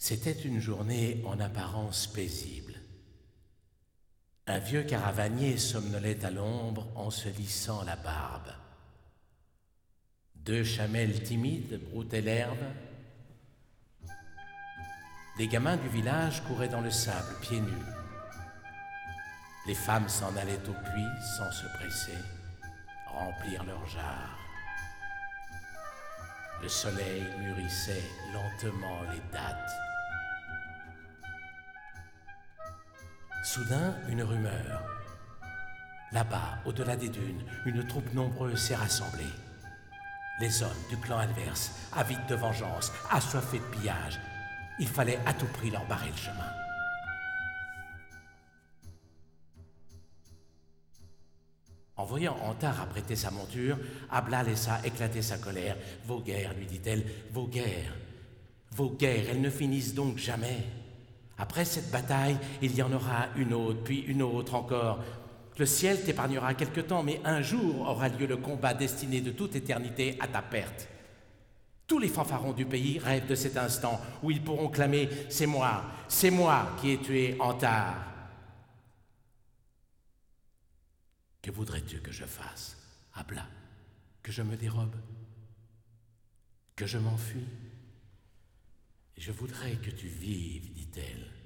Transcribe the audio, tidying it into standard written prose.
C'était une journée en apparence paisible. Un vieux caravanier somnolait à l'ombre en se lissant la barbe. Deux chamelles timides broutaient l'herbe. Les gamins du village couraient dans le sable, pieds nus. Les femmes s'en allaient au puits sans se presser, remplir leurs jarres. Le soleil mûrissait lentement les dattes. Soudain, une rumeur. Là-bas, au-delà des dunes, une troupe nombreuse s'est rassemblée. Les hommes du clan adverse, avides de vengeance, assoiffés de pillage, il fallait à tout prix leur barrer le chemin. En voyant Antar apprêter sa monture, Abla laissa éclater sa colère. « Vos guerres, lui dit-elle, vos guerres, elles ne finissent donc jamais. Après cette bataille, il y en aura une autre, puis une autre encore. Le ciel t'épargnera quelque temps, mais un jour aura lieu le combat destiné de toute éternité à ta perte. Tous les fanfarons du pays rêvent de cet instant où ils pourront clamer « C'est moi qui ai tué Antar ». Que voudrais-tu que je fasse, Abla? Que je me dérobe? Que je m'enfuis? Je voudrais que tu vives, dit-elle.